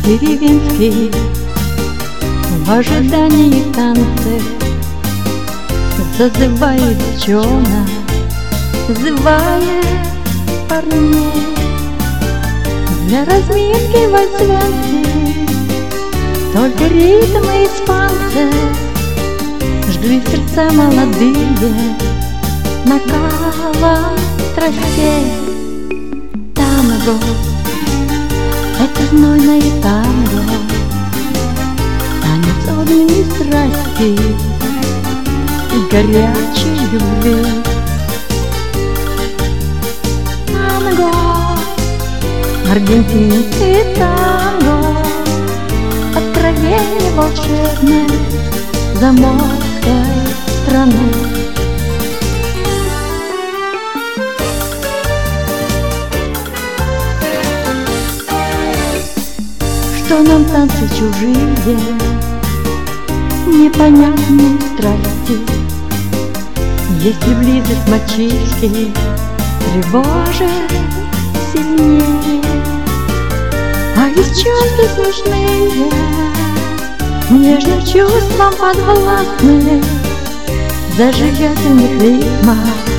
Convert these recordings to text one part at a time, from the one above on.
деревенский в ожидании танца зазывает девчонок, зывает парней для разминки вальсвенцы. Только ритмы испанцев жгли сердца молодые накалом страстей. Танго — это знойное танго, танец огненной страсти и горячей любви. Танго, аргентинский танго, откровение волшебное заморской страны. Что нам танцы чужие, непонятные страсти, если близость мальчишки тревожит сильнее. А девчонки смешные, нежным чувством подвластны, в зажигательных ритмах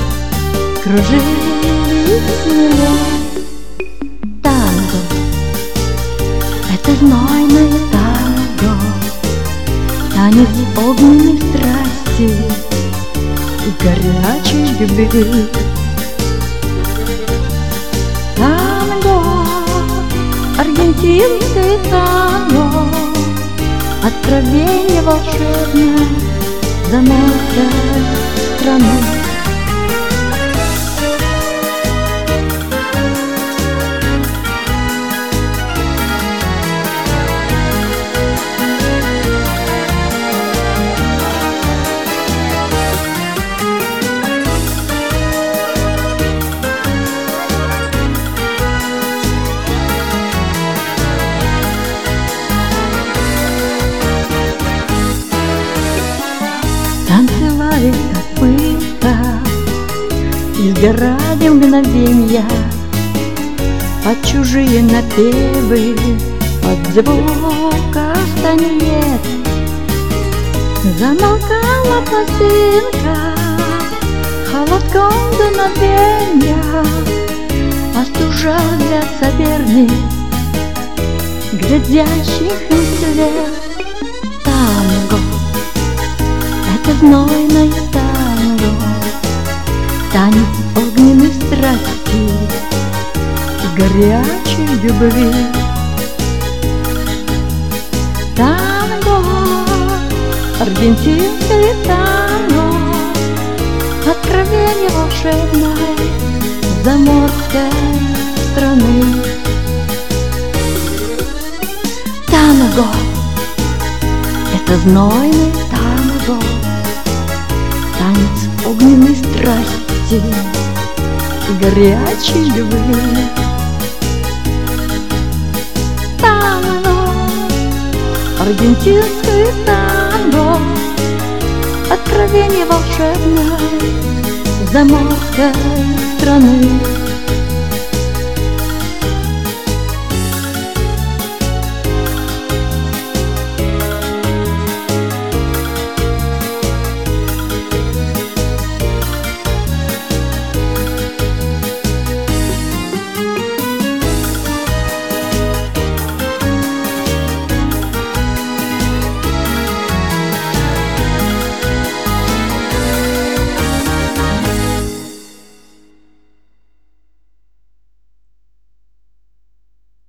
кружились смелее. Танго — это знойное танго, танец огненной страсти и горячей любви. Танго, аргентинский танго, откровение волшебное заморской страны. Танцевали как пытка, и сгорали мгновенья под чужие напевы, под звук кастаньет. Замолкала пластинка, холодком дуновенья остужал взгляд соперник, глядящих им вслед. Танго — это знойное танго, танец огненной страсти и горячей любви. Танго, аргентинский танго, откровение волшебное заморской страны. Танго — это знойный танго, танец огненной страсти и горячей любви. Танго, аргентинский танго, откровение волшебное заморской страны.